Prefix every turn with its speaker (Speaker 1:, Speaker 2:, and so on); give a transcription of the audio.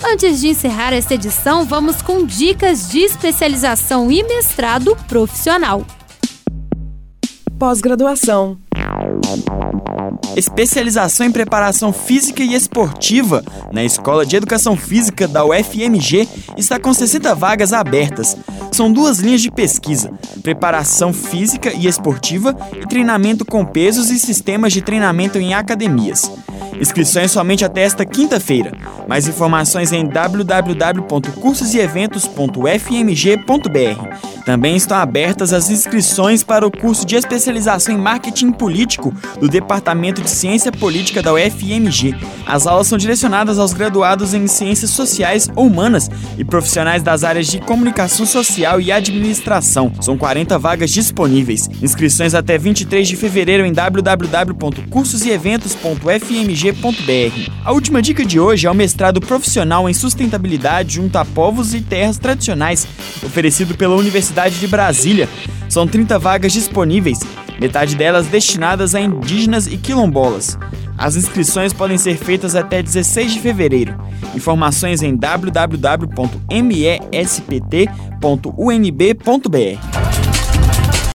Speaker 1: Antes de encerrar esta edição, vamos com dicas de especialização e mestrado profissional.
Speaker 2: Pós-graduação.
Speaker 3: Especialização em preparação física e esportiva na Escola de Educação Física da UFMG está com 60 vagas abertas. São 2 linhas de pesquisa: preparação física e esportiva e treinamento com pesos e sistemas de treinamento em academias. Inscrições somente até esta quinta-feira. Mais informações em www.cursoseeventos.ufmg.br. Também estão abertas as inscrições para o curso de especialização em marketing político do Departamento de Ciência Política da UFMG. As aulas são direcionadas aos graduados em Ciências Sociais ou Humanas e profissionais das áreas de comunicação social e administração. São 40 vagas disponíveis. Inscrições até 23 de fevereiro em www.cursoseeventos.ufmg.br. A última dica de hoje é o mestrado profissional em sustentabilidade junto a povos e terras tradicionais, oferecido pela Universidade de Brasília. São 30 vagas disponíveis, metade delas destinadas a indígenas e quilombolas. As inscrições podem ser feitas até 16 de fevereiro. Informações em www.mespt.unb.br.